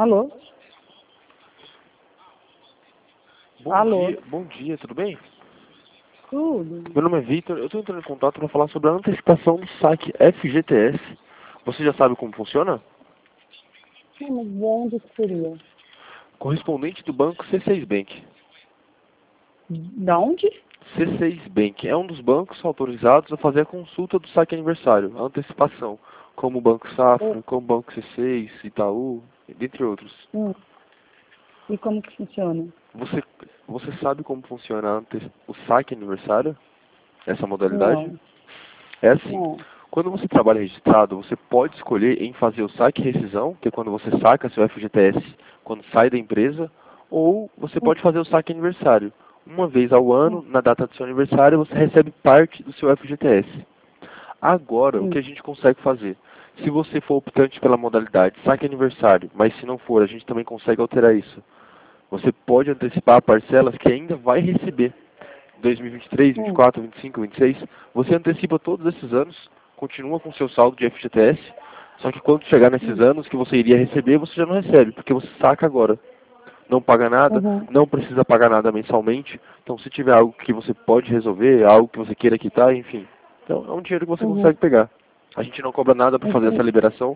Alô? Alô? Bom dia, tudo bem? Tudo? Meu nome é Vitor, eu estou entrando em contato para falar sobre a antecipação do saque FGTS. Você já sabe como funciona? Não, mas de onde que seria? Correspondente do banco C6 Bank. Da onde? C6 Bank é um dos bancos autorizados a fazer a consulta do saque aniversário, a antecipação, como o Banco Eu- Safra, como o Banco C6, Itaú, entre outros. Hum. E como que funciona? Você, você sabe como funciona o saque aniversário? Essa modalidade? Não, É assim. não. Quando você trabalha registrado, você pode escolher em fazer o saque e rescisão, que é quando você saca seu FGTS quando sai da empresa, ou você Hum, pode fazer o saque aniversário. Uma vez ao hum, ano, na data do seu aniversário, você recebe parte do seu FGTS. Agora, o que hum, a gente consegue fazer? Se você for optante pela modalidade saque aniversário, mas se não for, a gente também consegue alterar isso. Você pode antecipar parcelas que ainda vai receber. 2023, hum, 24, 25, 26, você antecipa todos esses anos, continua com seu saldo de FGTS, só que quando chegar nesses hum, anos que você iria receber, você já não recebe, porque você saca agora. Não paga nada, uhum, não precisa pagar nada mensalmente, então se tiver algo que você pode resolver, algo que você queira quitar, enfim. Então é um dinheiro que você uhum. consegue pegar. A gente não cobra nada para fazer essa Entendi. liberação.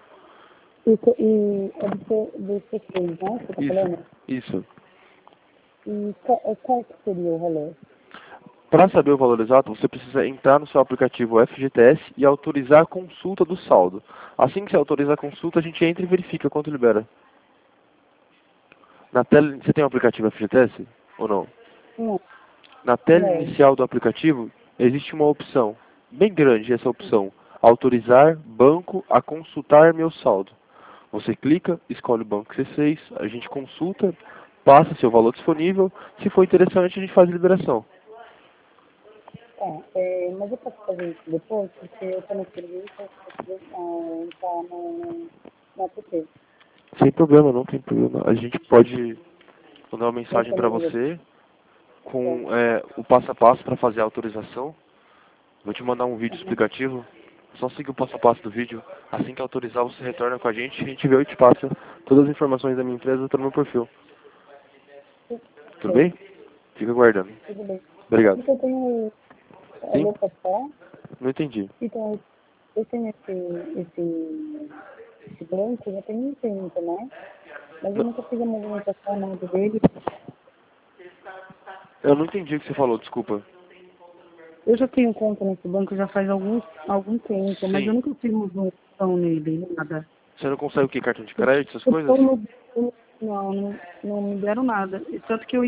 E é do C6, né? Você tá Isso, falando? isso. E qual que seria o valor? Para saber o valor exato, você precisa entrar no seu aplicativo FGTS e autorizar a consulta do saldo. Assim que você autoriza a consulta, a gente entra e verifica quanto libera. Na tela, você tem o aplicativo FGTS ou não? Não, Na tela não. inicial do aplicativo, existe uma opção, bem grande essa opção, autorizar banco a consultar meu saldo. Você clica, escolhe o banco C6, a gente consulta, passa seu valor disponível, se for interessante a gente faz a liberação. Tá, mas eu posso fazer isso depois, porque eu tô no serviço, eu preciso entrar no app. Sem problema, não tem problema. A gente pode mandar uma Eu mensagem para também vou você precisar. com o passo a passo para fazer a autorização. Vou te mandar um vídeo Uhum. explicativo. Só siga o passo a passo do vídeo. Assim que autorizar, você retorna com a gente vê e te passa todas as informações da minha empresa no meu perfil. Tudo Ok, bem? Fica aguardando. tudo bem. É Obrigado. porque eu tenho. Sim? Alô, pode falar? Não entendi. Então, eu tenho esse banco já tem um tempo, né? Mas eu Não, nunca fiz a movimentação nada dele. eu não entendi o que você falou, desculpa. Eu já tenho conta nesse banco já faz algum tempo, mas eu Sim. nunca fiz movimentação nele, nada. Você não consegue o que? Cartão de Eu, crédito, essas eu coisas? tô no, não me deram nada. E tanto que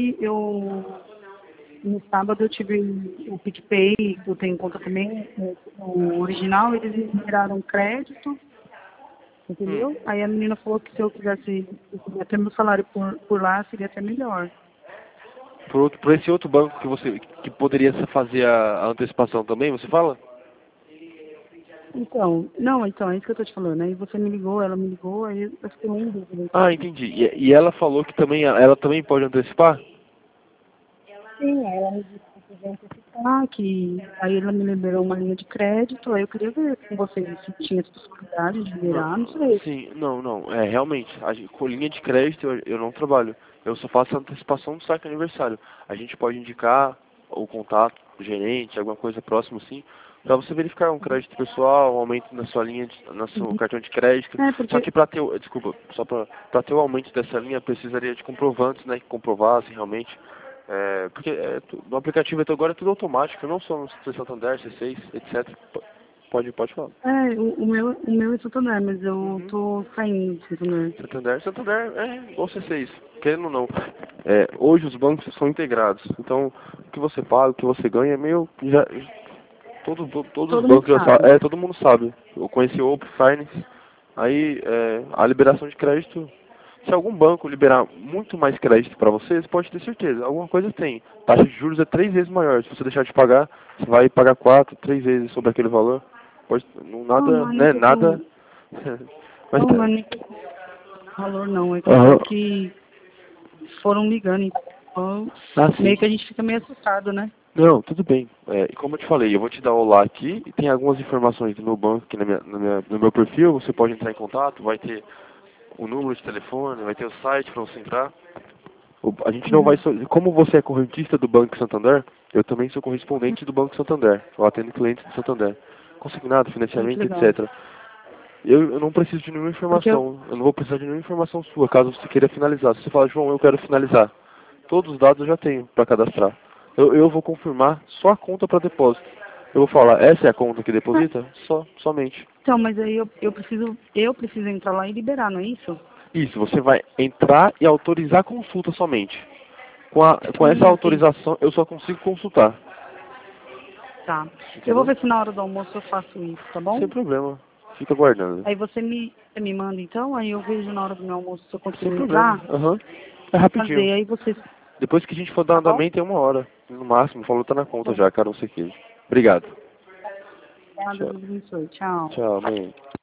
no sábado eu tive o PicPay, que eu tenho conta também, no original, eles me liberaram crédito, Hum. entendeu? Aí a menina falou que se eu quisesse ter meu salário por lá, seria até melhor. Por esse outro banco que poderia fazer a antecipação também, você fala? Então, não, então, é isso que eu tô te falando. Aí você me ligou, ela me ligou, aí eu fiquei meio em dúvida, Ah, entendeu? entendi. E ela falou que também ela também pode antecipar? Sim, aí ela me disse que podia antecipar, que aí ela me liberou uma linha de crédito, aí eu queria ver com vocês se tinha essa possibilidade de Não, liberar, não sei. sim, não. É, realmente, com linha de crédito eu não trabalho. Eu só faço a antecipação do saque aniversário. A gente pode indicar o contato do gerente, alguma coisa próxima assim, para você verificar um crédito pessoal, um aumento na sua linha, no seu cartão de crédito. É, Só porque, que para ter, desculpa, só para ter o aumento dessa linha, precisaria de comprovantes, né, que comprovassem realmente. Porque no aplicativo até agora é tudo automático, não só no Santander, C6, etc. Pode falar. o meu é Santander, mas eu Uhum. tô saindo de Santander. Santander é igual C6, querendo ou não. Hoje os bancos são integrados, então o que você paga, o que você ganha é meio. Todos os Todo mundo bancos já sabe. sabem, todo mundo sabe. Eu conheci o Open Finance, aí a liberação de crédito, se algum banco liberar muito mais crédito para você pode ter certeza, alguma coisa tem. Taxa de juros é 3 vezes maior, se você deixar de pagar, você vai pagar 4, 3 vezes sobre aquele valor. Pode, não, Não, nada, não é nem né, nada. questão, Mas não, tá. não é nem questão de valor, não. É questão Aham. que foram ligando, então Ah, sim. meio que a gente fica meio assustado, né? Não, tudo bem. E como eu te falei, eu vou te dar o olá aqui e tem algumas informações do meu banco aqui no meu perfil. Você pode entrar em contato, vai ter o número de telefone, vai ter o site para você entrar. A gente não vai... Como você é correntista do Banco Santander, eu também sou correspondente do Banco Santander. Eu atendo clientes do Santander. Consignado, financiamento, etc. Eu não preciso de nenhuma informação. Eu não vou precisar de nenhuma informação sua, caso você queira finalizar. Se você falar, João, eu quero finalizar. Todos os dados eu já tenho para cadastrar. Eu vou confirmar só a conta para depósito. Eu vou falar, essa é a conta que deposita? Somente. Então, mas aí eu preciso entrar lá e liberar, não é isso? Isso, você vai entrar e autorizar a consulta somente. Com essa autorização, eu só consigo consultar. Tá. Entendeu? Eu vou ver se na hora do almoço eu faço isso, tá bom? Sem problema. Fica aguardando. Aí você me manda então, aí eu vejo na hora do meu almoço se eu consigo Sem problema. entrar. Aham. É rapidinho. Fazer, aí você... Depois que a gente for dar Tá bom? andamento é 1 hora. No máximo, falou, tá na conta Bom. já, cara, não sei o que. Obrigado. Obrigada, Tchau. Deus abençoe. Tchau. Tchau, mãe.